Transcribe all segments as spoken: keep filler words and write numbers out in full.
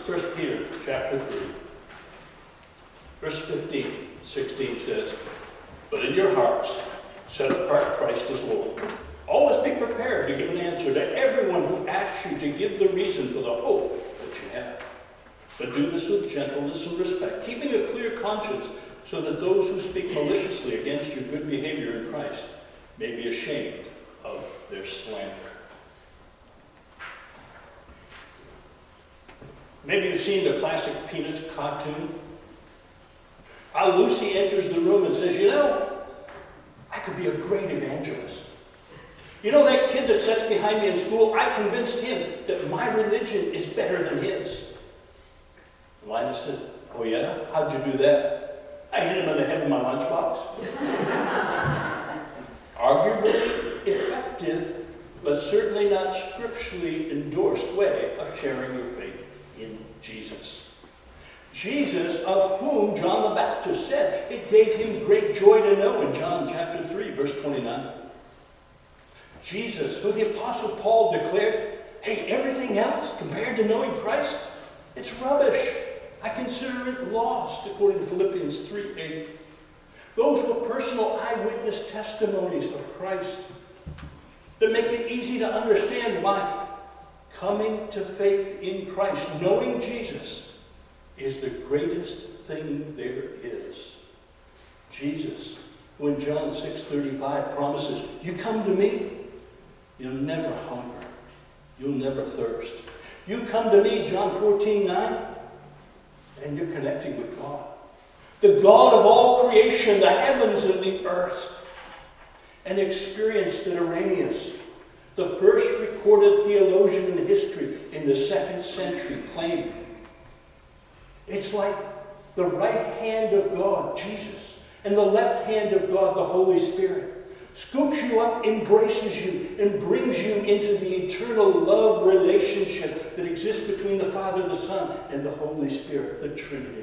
First Peter chapter three, verse fifteen, sixteen says, "But in your hearts set apart Christ as Lord. Always be prepared to give an answer to everyone who asks you to give the reason for the hope that you have. But do this with gentleness and respect, keeping a clear conscience, so that those who speak maliciously against your good behavior in Christ may be ashamed of their slander." Maybe you've seen the classic Peanuts cartoon. How Lucy enters the room and says, "You know, I could be a great evangelist. You know that kid that sits behind me in school, I convinced him that my religion is better than his." Linus said, "Oh yeah? How'd you do that?" "I hit him in the head with my lunchbox." Arguably effective, but certainly not scripturally endorsed way of sharing your faith in Jesus. Jesus, of whom John the Baptist said it gave him great joy to know in John chapter three, verse twenty-nine. Jesus, who the Apostle Paul declared, "Hey, everything else compared to knowing Christ, it's rubbish. I consider it lost," according to Philippians three eight. Those were personal eyewitness testimonies of Christ that make it easy to understand why coming to faith in Christ, knowing Jesus, is the greatest thing there is. Jesus, who in John six thirty-five promises, "You come to me, you'll never hunger. You'll never thirst. You come to me," John fourteen nine, "and you're connecting with God. The God of all creation, the heavens and the earth." An experience that Irenaeus, the first recorded theologian in history in the second century, claimed. It's like the right hand of God, Jesus, and the left hand of God, the Holy Spirit, scoops you up, embraces you, and brings you into the eternal love relationship that exists between the Father, the Son, and the Holy Spirit, the Trinity.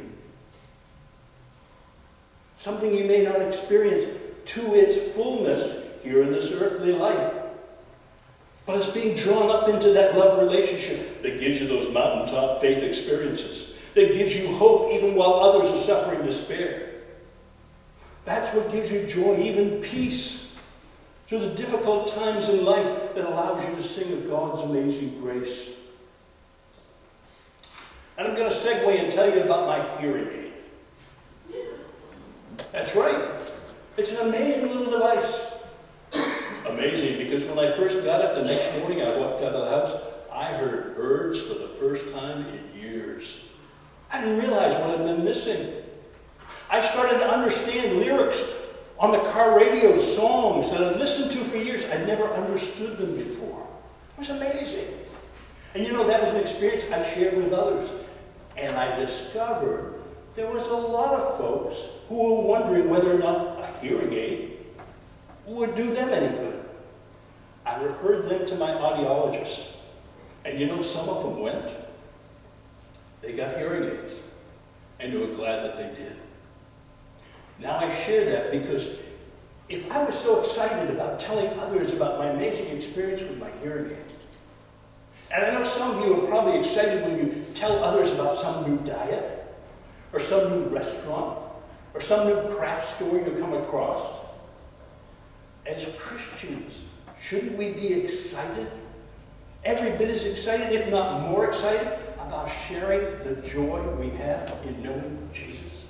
Something you may not experience to its fullness here in this earthly life, but it's being drawn up into that love relationship that gives you those mountaintop faith experiences, that gives you hope even while others are suffering despair. That's what gives you joy, even peace, through the difficult times in life, that allows you to sing of God's amazing grace. And I'm going to segue and tell you about my hearing aid. That's right. It's an amazing little device. Amazing, because when I first got it the next morning, I walked out of the house, I heard birds for the first time in years. I didn't realize what had been missing. I started to understand lyrics on the car radio, songs that I'd listened to for years. I'd never understood them before. It was amazing. And you know, that was an experience I shared with others. And I discovered there was a lot of folks who were wondering whether or not a hearing aid would do them any good. I referred them to my audiologist. And you know, some of them went. They got hearing aids. And they were glad that they did. Now I share that because if I was so excited about telling others about my amazing experience with my hearing aid, and I know some of you are probably excited when you tell others about some new diet, or some new restaurant, or some new craft store you come across. As Christians, shouldn't we be excited? Every bit as excited, if not more excited, about sharing the joy we have in knowing Jesus.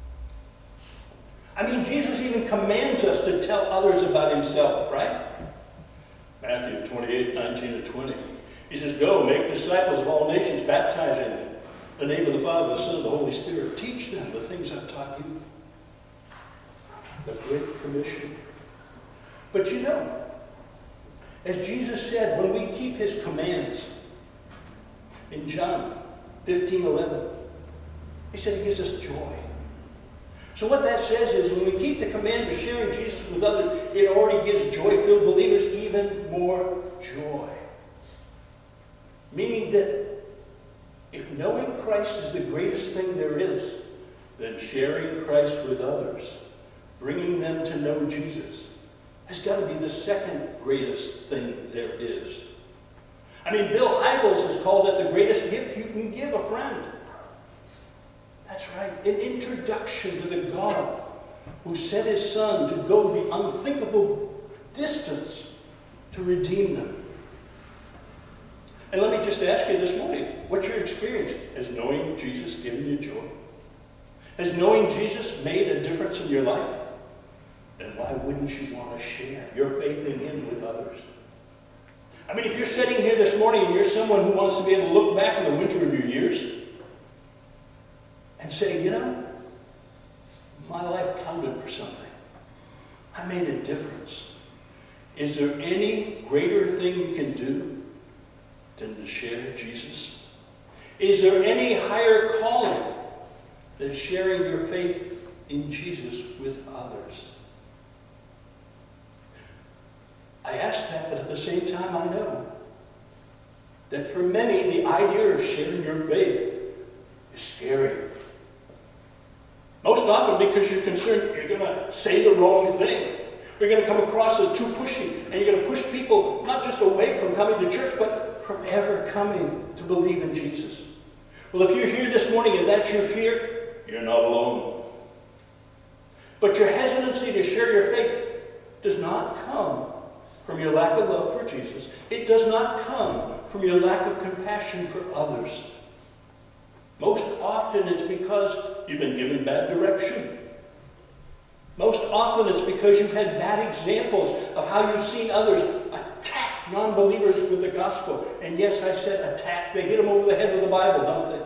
I mean, Jesus even commands us to tell others about himself, right? Matthew twenty-eight, nineteen and twenty. He says, "Go, make disciples of all nations, baptizing them in the name of the Father, the Son, and the Holy Spirit. Teach them the things I've taught you." The Great Commission. But you know, as Jesus said, when we keep his commands, in John fifteen eleven, he said he gives us joy. So what that says is when we keep the command of sharing Jesus with others, it already gives joy-filled believers even more joy. Meaning that if knowing Christ is the greatest thing there is, then sharing Christ with others, bringing them to know Jesus, has got to be the second greatest thing there is. I mean, Bill Hybels has called it the greatest gift you can give a friend. That's right, an introduction to the God who sent his Son to go the unthinkable distance to redeem them. And let me just ask you this morning, what's your experience? Has knowing Jesus given you joy? Has knowing Jesus made a difference in your life? Then why wouldn't you want to share your faith in him with others? I mean, if you're sitting here this morning and you're someone who wants to be able to look back on the winter of your years and say, you know, my life counted for something. I made a difference. Is there any greater thing you can do than to share Jesus? Is there any higher calling than sharing your faith in Jesus with others? I ask that, but at the same time I know that for many the idea of sharing your faith is scary. Most often because you're concerned you're going to say the wrong thing. You're going to come across as too pushy, and you're going to push people not just away from coming to church, but from ever coming to believe in Jesus. Well, if you're here this morning and that's your fear, you're not alone. But your hesitancy to share your faith does not come from your lack of love for Jesus. It does not come from your lack of compassion for others. Most often it's because you've been given bad direction. Most often it's because you've had bad examples of how you've seen others attack non-believers with the gospel. And yes, I said attack. They hit them over the head with the Bible, don't they?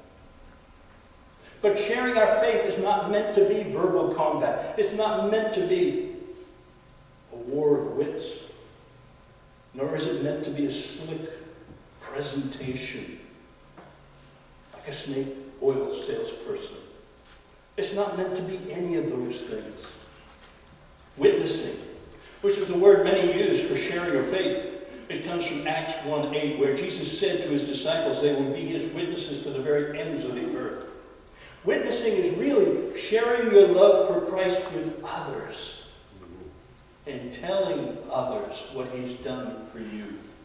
But sharing our faith is not meant to be verbal combat. It's not meant to be a war of wits. Nor is it meant to be a slick presentation like a snake oil salesperson. It's not meant to be any of those things. Witnessing, which is the word many use for sharing your faith. It comes from Acts one eight, where Jesus said to his disciples they would be his witnesses to the very ends of the earth. Witnessing is really sharing your love for Christ with others and telling others what he's done for you.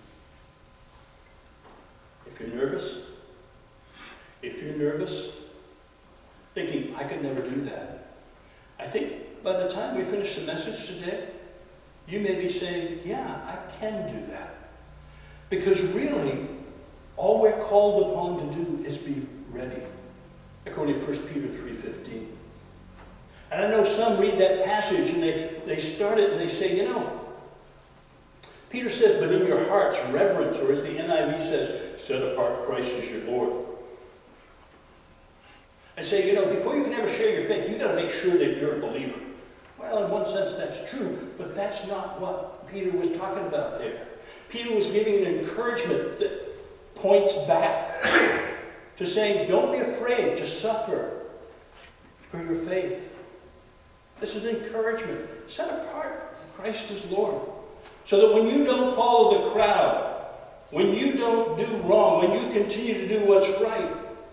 If you're nervous, if you're nervous, thinking, I could never do that, I think by the time we finish the message today, you may be saying, yeah, I can do that. Because really, all we're called upon to do is be ready, according to First Peter three fifteen. And I know some read that passage and they, they start it and they say, you know, Peter says, but in your hearts reverence, or as the N I V says, set apart Christ as your Lord. And say, you know, before you can ever share your faith, you've got to make sure that you're a believer. Well, in one sense that's true, but that's not what Peter was talking about there. Peter was giving an encouragement that points back to saying, don't be afraid to suffer for your faith. This is an encouragement. Set apart Christ as Lord. So that when you don't follow the crowd, when you don't do wrong, when you continue to do what's right,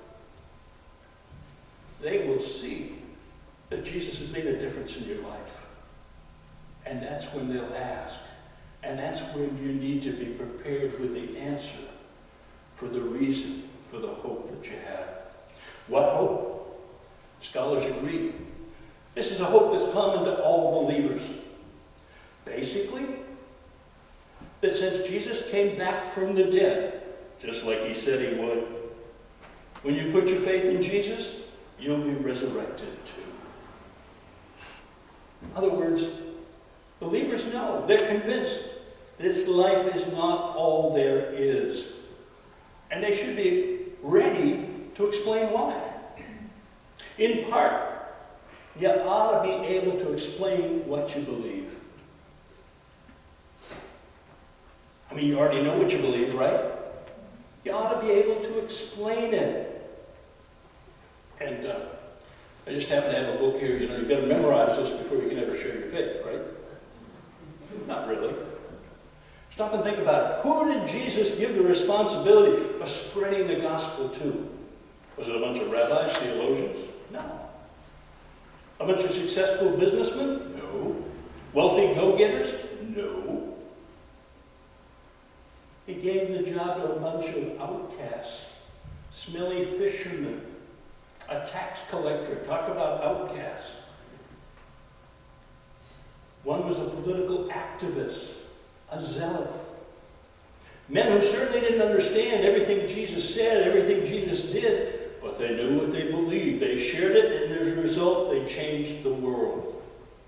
they will see that Jesus has made a difference in your life. And that's when they'll ask. And that's when you need to be prepared with the answer for the reason, for the hope that you have. What hope? Scholars agree. This is a hope that's common to all believers. Basically, that since Jesus came back from the dead, just like he said he would, when you put your faith in Jesus, you'll be resurrected too. In other words, believers know, they're convinced this life is not all there is. And they should be ready to explain why. In part, you ought to be able to explain what you believe. I mean, you already know what you believe, right? You ought to be able to explain it. And uh, I just happen to have a book here. You know, you've got to memorize this before you can ever share your faith, right? Not really. Stop and think about it. Who did Jesus give the responsibility of spreading the gospel to? Was it a bunch of rabbis, theologians? No. A bunch of successful businessmen? No. Wealthy go-getters? No. He gave the job to a bunch of outcasts, smelly fishermen, a tax collector. Talk about outcasts. One was a political activist, a zealot. Men who certainly didn't understand everything Jesus said, everything Jesus did, but they knew what they believed. They shared it, and as a result, they changed the world.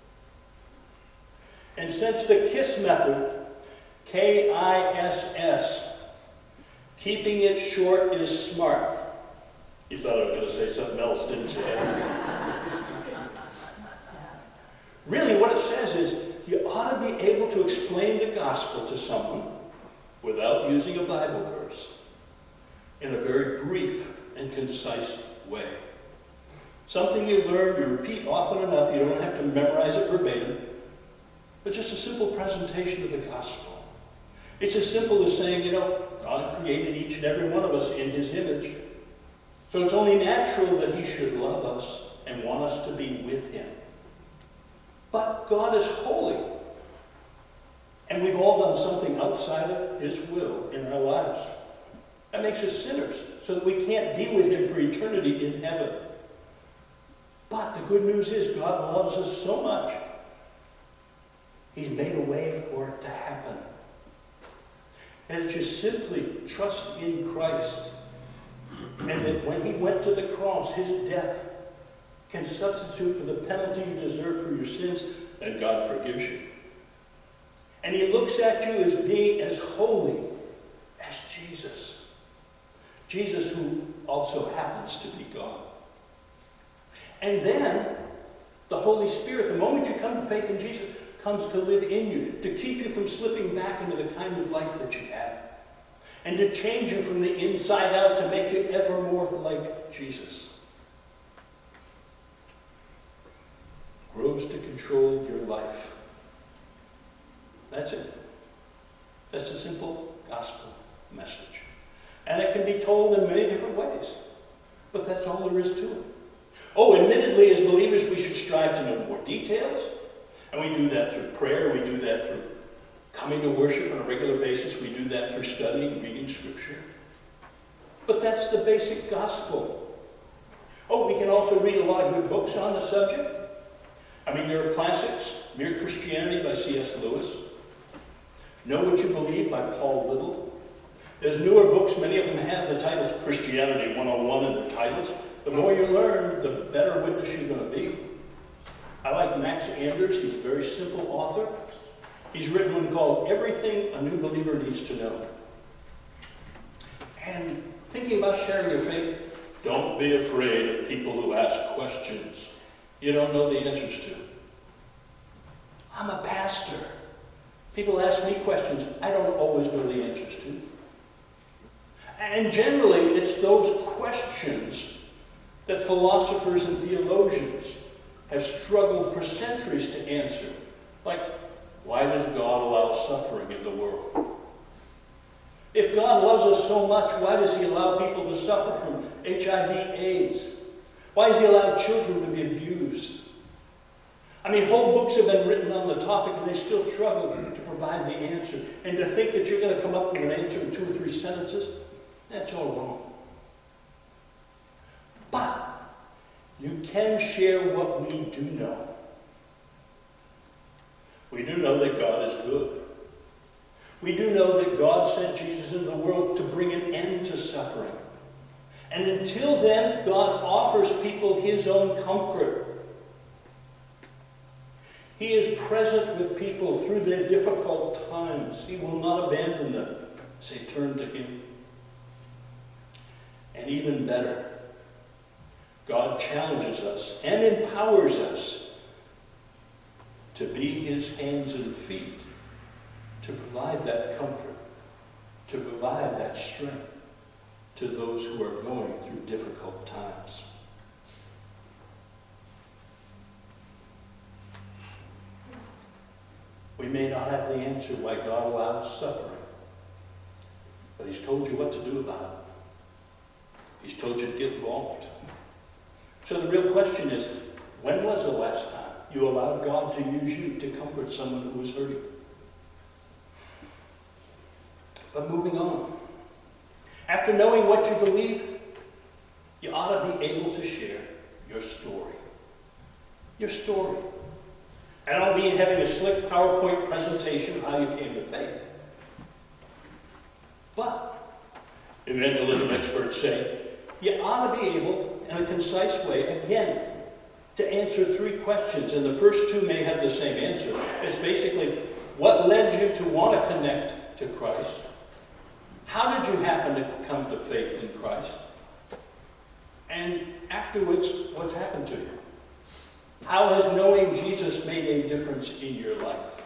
And since the KISS method, K I S S, keeping it short is smart. You thought I was going to say something else, didn't you? Really, what it says is you ought to be able to explain the gospel to someone without using a Bible verse in a very brief and concise way. Something you learn, you repeat often enough, you don't have to memorize it verbatim, but just a simple presentation of the gospel. It's as simple as saying, you know, God created each and every one of us in his image, so it's only natural that he should love us and want us to be with him. But God is holy, and we've all done something outside of his will in our lives. That makes us sinners, so that we can't be with him for eternity in heaven. But the good news is God loves us so much, he's made a way for it to happen. And it's just simply trust in Christ. And that when he went to the cross, his death can substitute for the penalty you deserve for your sins, and God forgives you. And he looks at you as being as holy as Jesus. Jesus, who also happens to be God. And then the Holy Spirit, the moment you come to faith in Jesus, comes to live in you, to keep you from slipping back into the kind of life that you had, and to change you from the inside out to make you ever more like Jesus. Grows to control your life. That's it. That's the simple gospel message. And it can be told in many different ways, but that's all there is to it. Oh, admittedly, as believers, we should strive to know more details. And we do that through prayer. We do that through coming to worship on a regular basis. We do that through studying and reading Scripture. But that's the basic gospel. Oh, we can also read a lot of good books on the subject. I mean, there are classics. Mere Christianity by C S Lewis. Know What You Believe by Paul Little. There's newer books. Many of them have the titles Christianity one oh one in their titles. The more you learn, the better witness you're going to be. I like Max Anders. He's a very simple author. He's written one called Everything a New Believer Needs to Know. And thinking about sharing your faith, don't be afraid of people who ask questions you don't know the answers to. I'm a pastor. People ask me questions I don't always know the answers to. And generally, it's those questions that philosophers and theologians have struggled for centuries to answer. Like, why does God allow suffering in the world? If God loves us so much, why does he allow people to suffer from H I V AIDS? Why does he allow children to be abused? I mean, whole books have been written on the topic, and they still struggle to provide the answer. And to think that you're going to come up with an answer in two or three sentences, that's all wrong. But you can share what we do know. We do know that God is good. We do know that God sent Jesus into the world to bring an end to suffering. And until then, God offers people his own comfort. He is present with people through their difficult times. He will not abandon them as they turn to him. And even better, God challenges us and empowers us to be his hands and feet, to provide that comfort, to provide that strength to those who are going through difficult times. We may not have the answer why God allows suffering, but he's told you what to do about it. He's told you to get involved. So the real question is, when was the last time you allowed God to use you to comfort someone who was hurting? But moving on. After knowing what you believe, you ought to be able to share your story. Your story. I don't mean having a slick PowerPoint presentation of how you came to faith. But, evangelism experts say, you ought to be able, in a concise way, again, to answer three questions. And the first two may have the same answer. It's basically, what led you to want to connect to Christ? How did you happen to come to faith in Christ? And afterwards, what's happened to you? How has knowing Jesus made a difference in your life?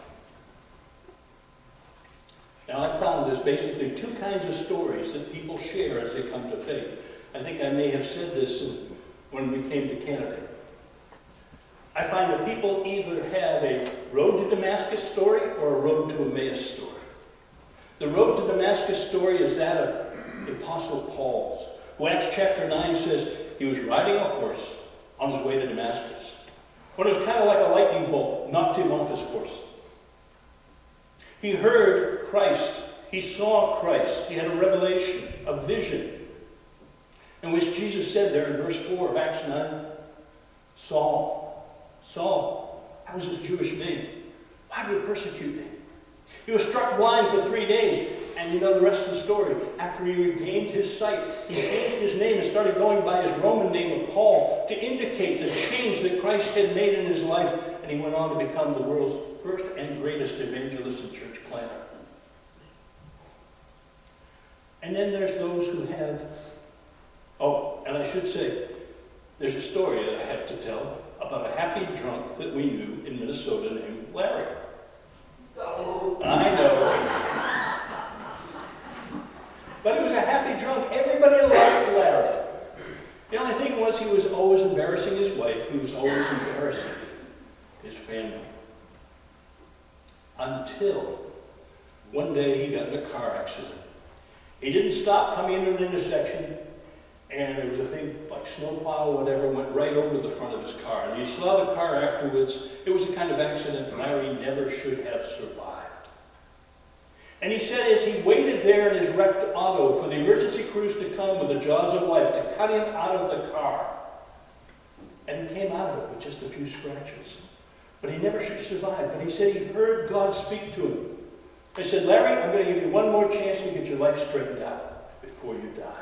Now, I found there's basically two kinds of stories that people share as they come to faith. I think I may have said this in, when we came to Canada. I find that people either have a road to Damascus story or a road to Emmaus story. The road to Damascus story is that of the Apostle Paul's, who Acts chapter nine says he was riding a horse on his way to Damascus, when it was kind of like a lightning bolt knocked him off his horse. He heard Christ. He saw Christ. He had a revelation, a vision, in which Jesus said there in verse four of Acts nine, Saul, Saul, that was his Jewish name. Why do you persecute me? He was struck blind for three days. And you know the rest of the story. After he regained his sight, he changed his name and started going by his Roman name of Paul to indicate the change that Christ had made in his life. And he went on to become the world's first and greatest evangelist and church planter. And then there's those who have, oh, and I should say, there's a story that I have to tell about a happy drunk that we knew in Minnesota named Larry. I know. But he was a happy drunk. Everybody liked Larry. The only thing was he was always embarrassing his wife. He was always embarrassing his family. Until one day he got in a car accident. He didn't stop coming into an intersection, and there was a big like snowplow or whatever went right over the front of his car. And you saw the car afterwards. It was a kind of accident Larry never should have survived. And he said as he waited there in his wrecked auto for the emergency crews to come with the jaws of life to cut him out of the car. And he came out of it with just a few scratches. But he never should have survived. But he said he heard God speak to him. He said, Larry, I'm going to give you one more chance to get your life straightened out before you die.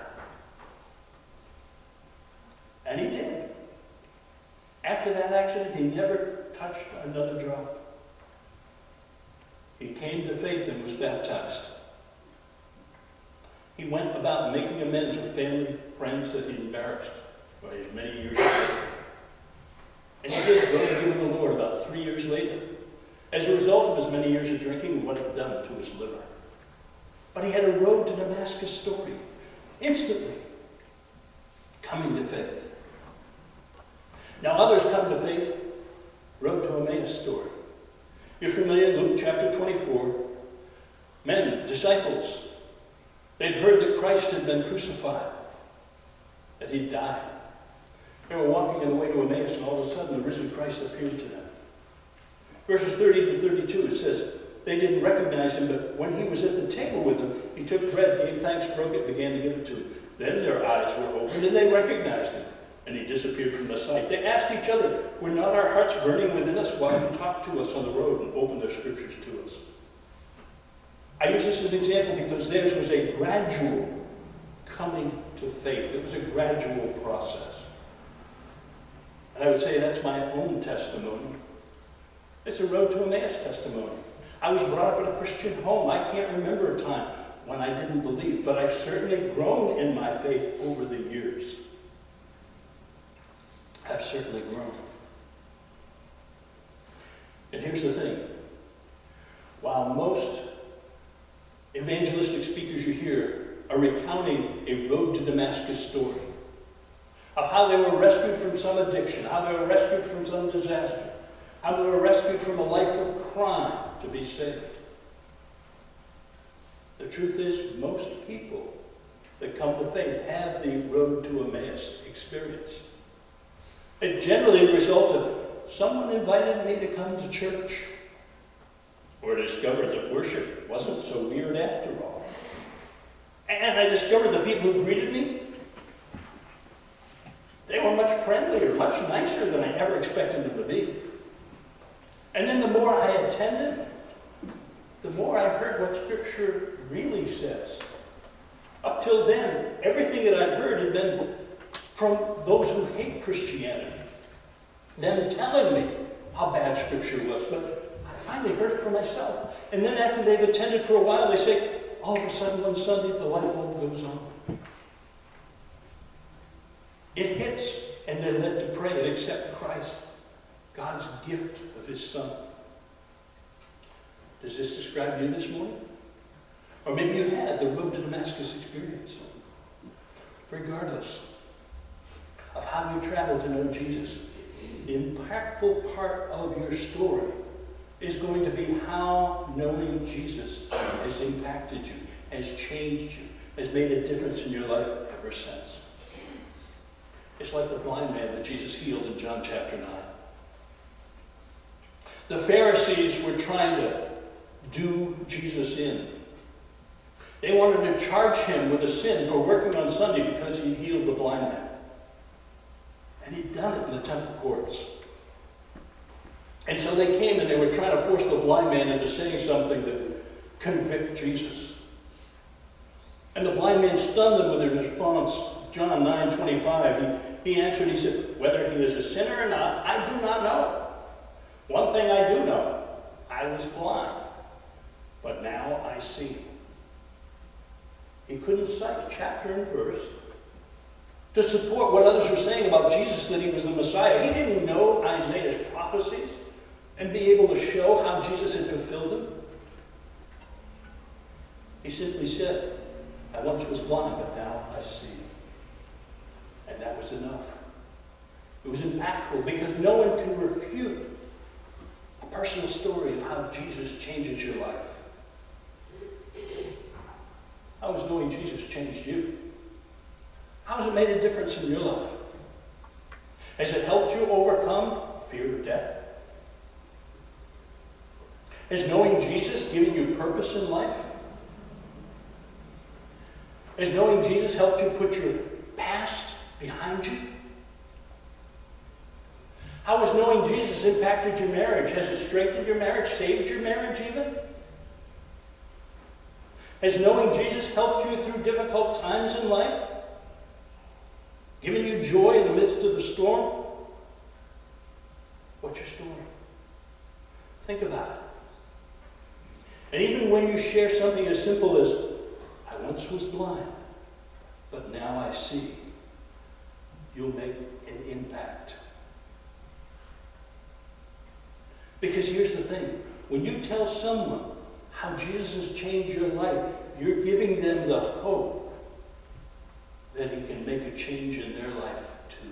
And he did. After that accident, he never touched another drop. He came to faith and was baptized. He went about making amends with family, friends that he embarrassed by his many years of drinking. And he did go to be with the Lord about three years later, as a result of his many years of drinking and what it had done to his liver. But he had a road to Damascus story, instantly coming to faith. Now others come to faith, road to Emmaus story. You're familiar, Luke chapter twenty-four. Men, disciples, they'd heard that Christ had been crucified, that he'd died. They were walking on the way to Emmaus, and all of a sudden the risen Christ appeared to them. Verses thirty to thirty-two, it says, they didn't recognize him, but when he was at the table with them, he took bread, gave thanks, broke it, began to give it to them. Then their eyes were opened, and they recognized him. And he disappeared from the sight. They asked each other, were not our hearts burning within us while you talked to us on the road and opened the scriptures to us? I use this as an example because theirs was a gradual coming to faith. It was a gradual process. And I would say that's my own testimony. It's a road to Emmaus testimony. I was brought up in a Christian home. I can't remember a time when I didn't believe, but I've certainly grown in my faith over the years. I've certainly grown. And here's the thing. While most evangelistic speakers you hear are recounting a road to Damascus story of how they were rescued from some addiction, how they were rescued from some disaster, how they were rescued from a life of crime to be saved. The truth is, most people that come to faith have the road to Emmaus experience. It generally resulted, someone invited me to come to church, or discovered that worship wasn't so weird after all. And I discovered the people who greeted me, they were much friendlier, much nicer than I ever expected them to be. And then the more I attended, the more I heard what Scripture really says. Up till then, everything that I'd heard had been from those who hate Christianity. Them telling me how bad Scripture was. But I finally heard it for myself. And then after they've attended for a while, they say, all of a sudden one Sunday, the light bulb goes on. It hits, and they're led to pray and accept Christ, God's gift of His Son. Does this describe you this morning? Or maybe you had the road to Damascus experience. Regardless of how you travel to know Jesus, the impactful part of your story is going to be how knowing Jesus has impacted you, has changed you, has made a difference in your life ever since. It's like the blind man that Jesus healed in John chapter nine. The Pharisees were trying to do Jesus in. They wanted to charge him with a sin for working on Sunday because he healed the blind man. And he'd done it in the temple courts. And so they came and they were trying to force the blind man into saying something that would convict Jesus. And the blind man stunned them with his response. John nine twenty-five, he, he answered, he said, whether he is a sinner or not, I do not know. One thing I do know, I was blind, but now I see. He couldn't cite chapter and verse to support what others were saying about Jesus, that he was the Messiah. He didn't know Isaiah's prophecies and be able to show how Jesus had fulfilled them. He simply said, I once was blind, but now I see. And that was enough. It was impactful because no one can refute a personal story of how Jesus changes your life. How has knowing Jesus changed you? How has it made a difference in your life? Has it helped you overcome fear of death? Has knowing Jesus given you purpose in life? Has knowing Jesus helped you put your past behind you? How has knowing Jesus impacted your marriage? Has it strengthened your marriage, saved your marriage even? Has knowing Jesus helped you through difficult times in life? Given you joy in the midst of the storm? What's your story? Think about it. And even when you share something as simple as, I once was blind, but now I see, you'll make an impact. Because here's the thing, when you tell someone how Jesus has changed your life, you're giving them the hope that he can make a change in their life too.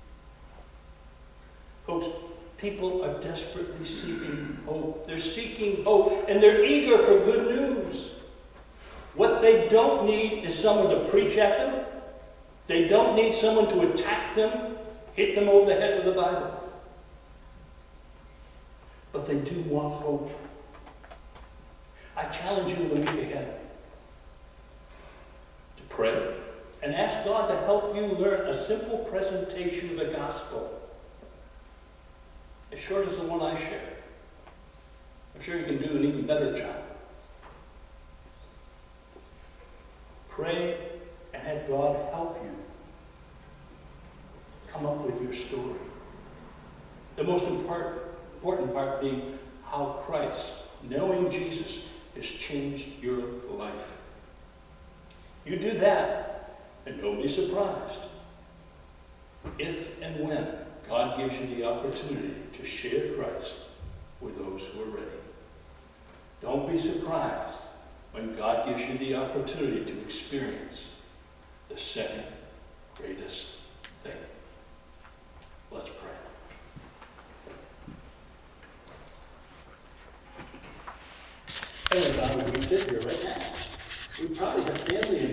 Folks, people are desperately seeking hope. They're seeking hope, and they're eager for good news. What they don't need is someone to preach at them. They don't need someone to attack them, hit them over the head with the Bible. But they do want hope. I challenge you in the week ahead to pray and ask God to help you learn a simple presentation of the gospel, as short as the one I share. I'm sure you can do an even better job. Pray and have God help you come up with your story. The most important important part being how Christ, knowing Jesus, has changed your life. You do that, and don't be surprised if and when God gives you the opportunity to share Christ with those who are ready. Don't be surprised when God gives you the opportunity to experience the second greatest thing. Let's pray. Heavenly Father, we sit here right now. We probably have family and